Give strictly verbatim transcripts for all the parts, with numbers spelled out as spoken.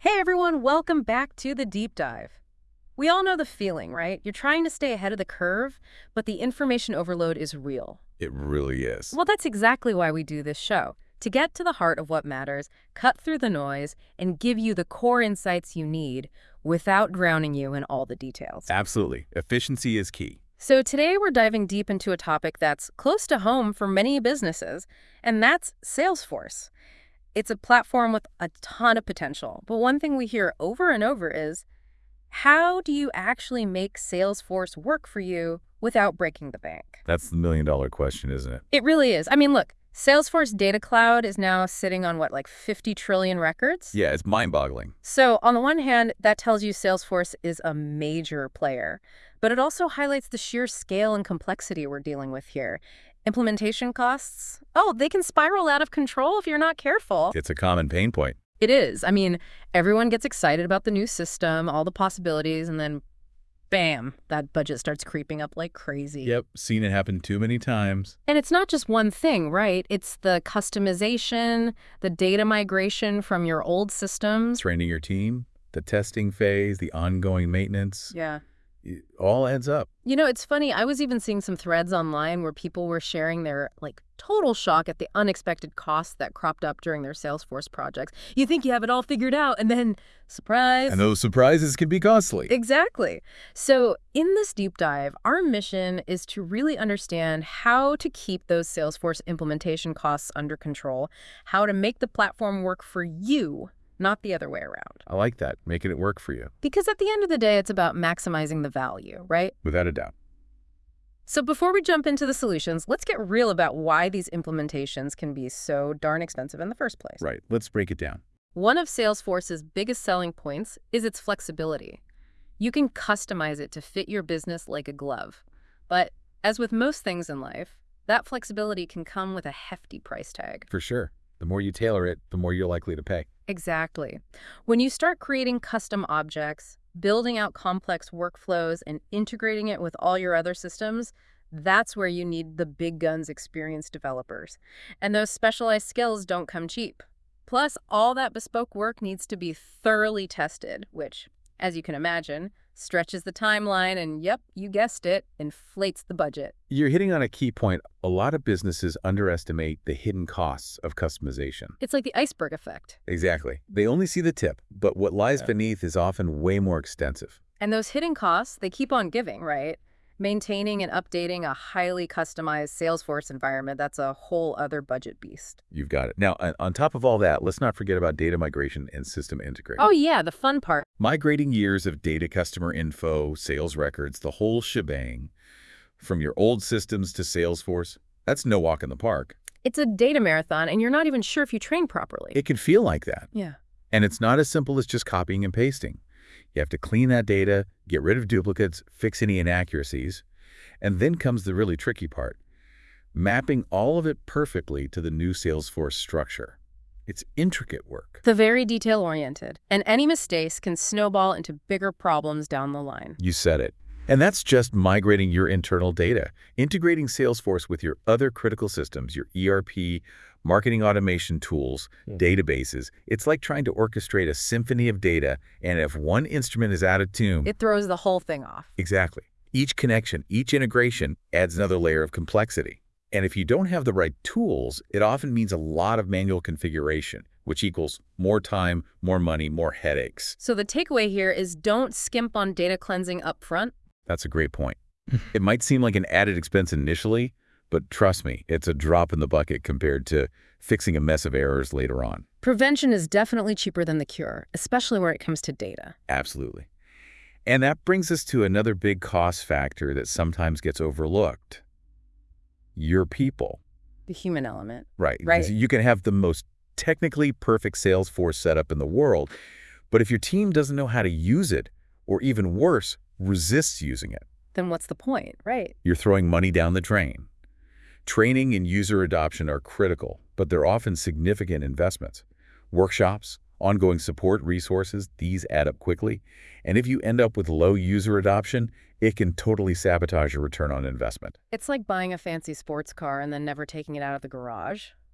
Hey everyone, welcome back to the deep dive. We all know the feeling, right? You're trying to stay ahead of the curve, but the information overload is real. It really is. Well, that's exactly why we do this show, to get to the heart of what matters, cut through the noise, and give you the core insights you need without drowning you in all the details. Absolutely. Efficiency is key. So today we're diving deep into a topic that's close to home for many businesses, and that's Salesforce. It's a platform with a ton of potential, but one thing we hear over and over is, how do you actually make Salesforce work for you without breaking the bank? That's the million dollar question, isn't it? It really is. I mean, look, Salesforce Data Cloud is now sitting on, what, like fifty trillion records? Yeah, it's mind-boggling. So on the one hand, that tells you Salesforce is a major player, but it also highlights the sheer scale and complexity we're dealing with here. Implementation costs, oh, they can spiral out of control if you're not careful. It's a common pain point. It is. I mean, everyone gets excited about the new system, all the possibilities, and then bam, that budget starts creeping up like crazy. Yep, seen it happen too many times. And it's not just one thing, right? It's the customization, the data migration from your old systems. Training your team, the testing phase, the ongoing maintenance. Yeah. It all adds up. You know, it's funny. I was even seeing some threads online where people were sharing their, like, total shock at the unexpected costs that cropped up during their Salesforce projects. You think you have it all figured out, and then, surprise. And those surprises can be costly. Exactly. So in this deep dive, our mission is to really understand how to keep those Salesforce implementation costs under control, how to make the platform work for you, not the other way around. I like that, making it work for you. Because at the end of the day, it's about maximizing the value, right? Without a doubt. So before we jump into the solutions, let's get real about why these implementations can be so darn expensive in the first place. Right, let's break it down. One of Salesforce's biggest selling points is its flexibility. You can customize it to fit your business like a glove. But as with most things in life, that flexibility can come with a hefty price tag. For sure. The more you tailor it, the more you're likely to pay. Exactly. When you start creating custom objects, building out complex workflows, and integrating it with all your other systems, that's where you need the big guns experienced developers. And those specialized skills don't come cheap. Plus, all that bespoke work needs to be thoroughly tested, which, as you can imagine, stretches the timeline and, yep, you guessed it, inflates the budget. You're hitting on a key point. A lot of businesses underestimate the hidden costs of customization. It's like the iceberg effect. Exactly. They only see the tip, but what lies Yeah. beneath is often way more extensive. And those hidden costs, they keep on giving, right? Maintaining and updating a highly customized Salesforce environment, that's a whole other budget beast. You've got it. Now, on- on top of all that, let's not forget about data migration and system integration. Oh yeah, the fun part. Migrating years of data, customer info, sales records, the whole shebang, from your old systems to Salesforce, that's no walk in the park. It's a data marathon, and you're not even sure if you train properly. It can feel like that. Yeah. And it's not as simple as just copying and pasting. You have to clean that data, get rid of duplicates, fix any inaccuracies, and then comes the really tricky part, mapping all of it perfectly to the new Salesforce structure. It's intricate work. The very detail-oriented, and any mistakes can snowball into bigger problems down the line. You said it. And that's just migrating your internal data, integrating Salesforce with your other critical systems, your E R P, marketing automation tools, Hmm. databases. It's like trying to orchestrate a symphony of data, and if one instrument is out of tune, It throws the whole thing off. exactly. Each connection, each integration adds another layer of complexity. And if you don't have the right tools, it often means a lot of manual configuration, which equals more time, more money, more headaches. So the takeaway here is don't skimp on data cleansing up front. That's a great point. It might seem like an added expense initially, but trust me, it's a drop in the bucket compared to fixing a mess of errors later on. Prevention is definitely cheaper than the cure, especially when it comes to data. Absolutely. And that brings us to another big cost factor that sometimes gets overlooked. Your people. The human element. Right. Right. Because you can have the most technically perfect Salesforce setup in the world, but if your team doesn't know how to use it, or even worse, resists using it, Then what's the point, right? you're throwing money down the drain. Training and user adoption are critical, but they're often significant investments. Workshops, ongoing support resources, these add up quickly. And if you end up with low user adoption, it can totally sabotage your return on investment. It's like buying a fancy sports car and then never taking it out of the garage.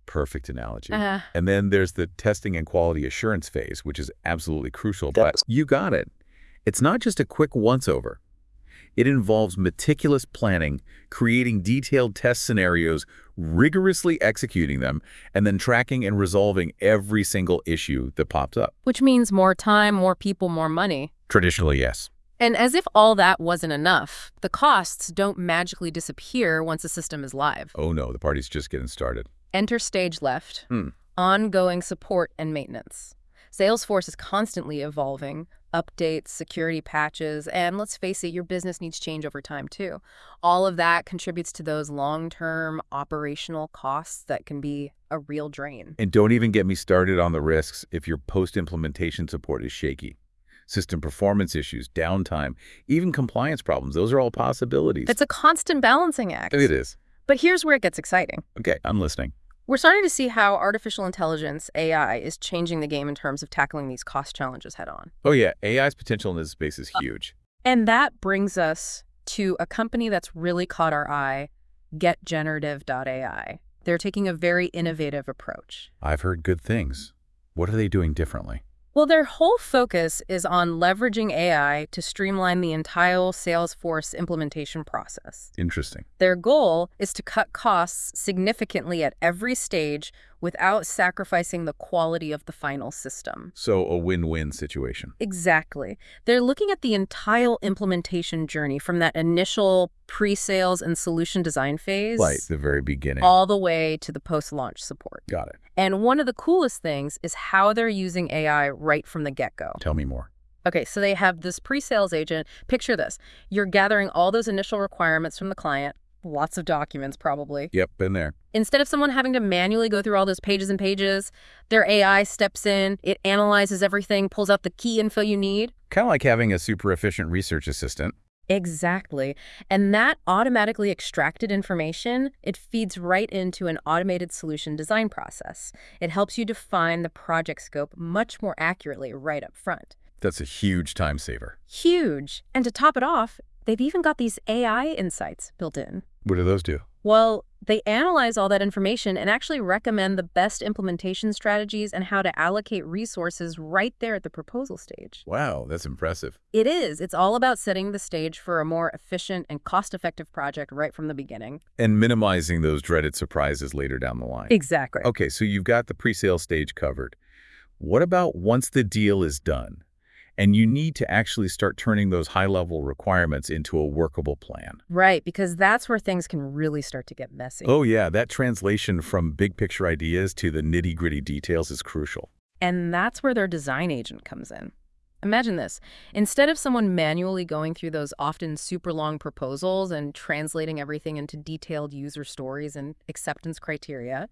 Perfect analogy. Uh, And then there's the testing and quality assurance phase, which is absolutely crucial. But That's you got it. It's not just a quick once-over. It involves meticulous planning, creating detailed test scenarios, rigorously executing them, and then tracking and resolving every single issue that pops up. which means more time, more people, more money. Traditionally, yes. And as if all that wasn't enough, the costs don't magically disappear once a system is live. Oh no, the party's just getting started. Enter stage left, Hmm. ongoing support and maintenance. Salesforce is constantly evolving, updates, security patches, and let's face it, your business needs change over time too. All of that contributes to those long-term operational costs that can be a real drain. And don't even get me started on the risks if your post-implementation support is shaky. System performance issues, downtime, even compliance problems, those are all possibilities. It's a constant balancing act. It is. But here's where it gets exciting. Okay, I'm listening. We're starting to see how artificial intelligence, A I, is changing the game in terms of tackling these cost challenges head on. Oh yeah, A I's potential in this space is huge. And that brings us to a company that's really caught our eye, get generative dot A I. They're taking a very innovative approach. I've heard good things. What are they doing differently? Well, their whole focus is on leveraging A I to streamline the entire Salesforce implementation process. Interesting. Their goal is to cut costs significantly at every stage without sacrificing the quality of the final system. So a win-win situation. Exactly. They're looking at the entire implementation journey from that initial pre-sales and solution design phase Like the very beginning. all the way to the post-launch support. Got it. And one of the coolest things is how they're using A I right from the get-go. Tell me more. Okay, so they have this pre-sales agent. Picture this. You're gathering all those initial requirements from the client, lots of documents probably. Yep, been there. Instead of someone having to manually go through all those pages and pages, their A I steps in, it analyzes everything, pulls out the key info you need. Kind of like having a super efficient research assistant. Exactly. And that automatically extracted information, it feeds right into an automated solution design process. It helps you define the project scope much more accurately right up front. That's a huge time saver. Huge. And to top it off, they've even got these A I insights built in. What do those do? Well, they analyze all that information and actually recommend the best implementation strategies and how to allocate resources right there at the proposal stage. Wow, that's impressive. It is. It's all about setting the stage for a more efficient and cost-effective project right from the beginning. And minimizing those dreaded surprises later down the line. Exactly. Okay, so you've got the pre-sale stage covered. What about once the deal is done and you need to actually start turning those high-level requirements into a workable plan? Right, because that's where things can really start to get messy. Oh yeah, that translation from big-picture ideas to the nitty-gritty details is crucial. And that's where their design agent comes in. Imagine this. Instead of someone manually going through those often super long proposals and translating everything into detailed user stories and acceptance criteria,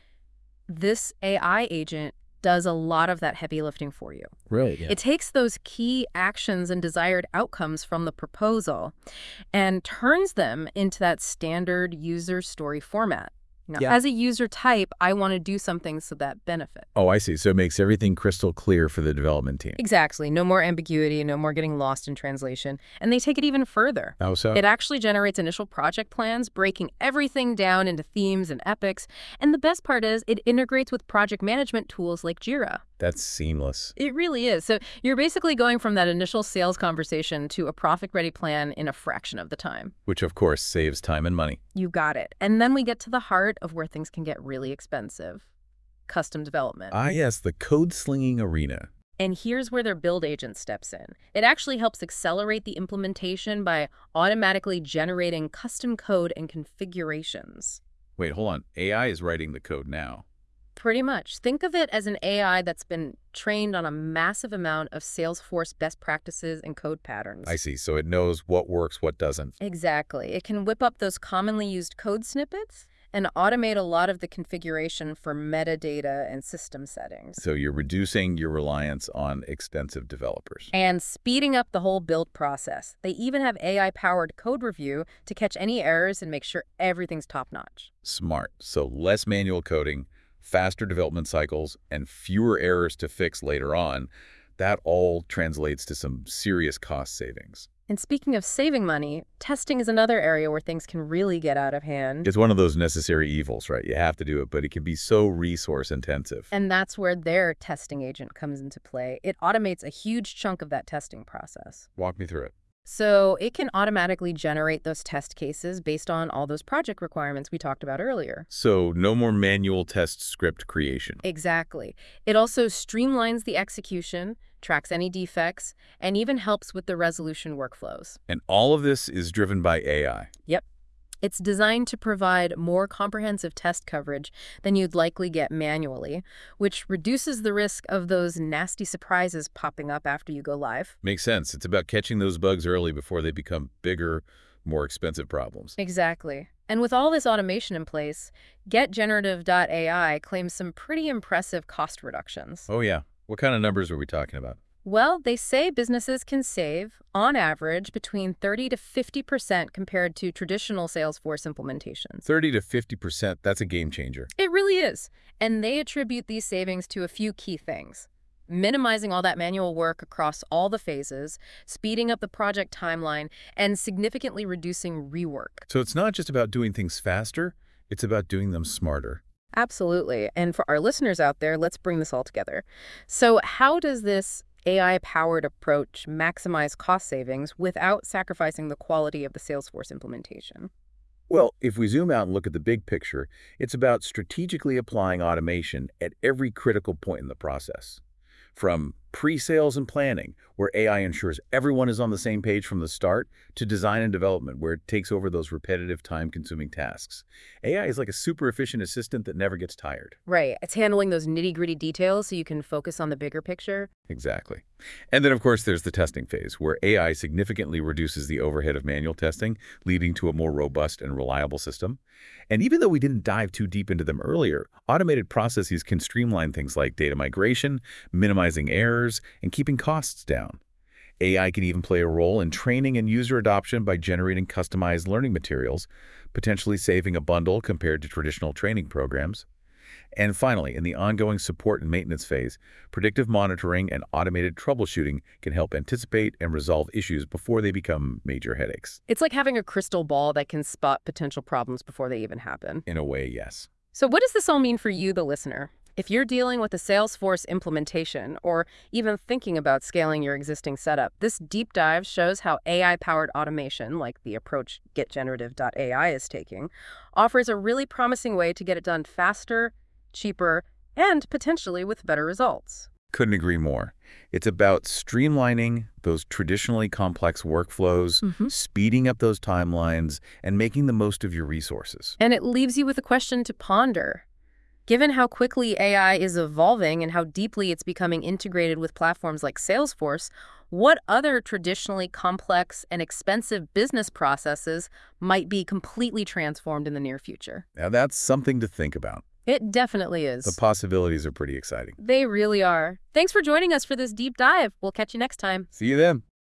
this A I agent does a lot of that heavy lifting for you. right. Yeah. It takes those key actions and desired outcomes from the proposal and turns them into that standard user story format. Now, Yeah. as a user type, I want to do something so that benefit. Oh, I see. So it makes everything crystal clear for the development team. Exactly. No more ambiguity, no more getting lost in translation. And they take it even further. How so? It actually generates initial project plans, breaking everything down into themes and epics. And the best part is it integrates with project management tools like Jira. That's seamless. It really is. So you're basically going from that initial sales conversation to a profit-ready plan in a fraction of the time. Which, of course, saves time and money. You got it. And then we get to the heart of where things can get really expensive. Custom development. Ah, yes, the code-slinging arena. And here's where their build agent steps in. It actually helps accelerate the implementation by automatically generating custom code and configurations. Wait, hold on. A I is writing the code now. Pretty much. Think of it as an A I that's been trained on a massive amount of Salesforce best practices and code patterns. I see. So it knows what works, what doesn't. Exactly. It can whip up those commonly used code snippets and automate a lot of the configuration for metadata and system settings. So you're reducing your reliance on expensive developers. And speeding up the whole build process. They even have A I-powered code review to catch any errors and make sure everything's top-notch. Smart. So less manual coding, faster development cycles, and fewer errors to fix later on. That all translates to some serious cost savings. And speaking of saving money, testing is another area where things can really get out of hand. It's one of those necessary evils, right? You have to do it, but it can be so resource intensive. And that's where their testing agent comes into play. It automates a huge chunk of that testing process. Walk me through it. So it can automatically generate those test cases based on all those project requirements we talked about earlier. So no more manual test script creation. Exactly. It also streamlines the execution, tracks any defects, and even helps with the resolution workflows. And all of this is driven by A I. Yep. It's designed to provide more comprehensive test coverage than you'd likely get manually, which reduces the risk of those nasty surprises popping up after you go live. Makes sense. It's about catching those bugs early before they become bigger, more expensive problems. Exactly. And with all this automation in place, Get Generative dot A I claims some pretty impressive cost reductions. Oh yeah. What kind of numbers are we talking about? Well, they say businesses can save, on average, between thirty to fifty percent compared to traditional Salesforce implementations. thirty to fifty percent, that's a game changer. It really is. And they attribute these savings to a few key things. Minimizing all that manual work across all the phases, speeding up the project timeline, and significantly reducing rework. So it's not just about doing things faster, it's about doing them smarter. Absolutely. And for our listeners out there, let's bring this all together. So how does this A I-powered approach maximize cost savings without sacrificing the quality of the Salesforce implementation? Well, if we zoom out and look at the big picture, it's about strategically applying automation at every critical point in the process. From pre-sales and planning, where A I ensures everyone is on the same page from the start, to design and development, where it takes over those repetitive, time-consuming tasks. A I is like a super efficient assistant that never gets tired. Right. It's handling those nitty-gritty details so you can focus on the bigger picture. Exactly. And then, of course, there's the testing phase, where A I significantly reduces the overhead of manual testing, leading to a more robust and reliable system. And even though we didn't dive too deep into them earlier, automated processes can streamline things like data migration, minimizing errors, and keeping costs down. A I can even play a role in training and user adoption by generating customized learning materials, potentially saving a bundle compared to traditional training programs. And finally, in the ongoing support and maintenance phase, predictive monitoring and automated troubleshooting can help anticipate and resolve issues before they become major headaches. It's like having a crystal ball that can spot potential problems before they even happen. In a way, yes. So what does this all mean for you, the listener? If you're dealing with a Salesforce implementation or even thinking about scaling your existing setup, this deep dive shows how A I-powered automation, like the approach Get Generative dot A I is taking, offers a really promising way to get it done faster, cheaper, and potentially with better results. Couldn't agree more. It's about streamlining those traditionally complex workflows, Mm-hmm. speeding up those timelines, and making the most of your resources. And it leaves you with a question to ponder. Given how quickly A I is evolving and how deeply it's becoming integrated with platforms like Salesforce, what other traditionally complex and expensive business processes might be completely transformed in the near future? Now that's something to think about. It definitely is. The possibilities are pretty exciting. They really are. Thanks for joining us for this deep dive. We'll catch you next time. See you then.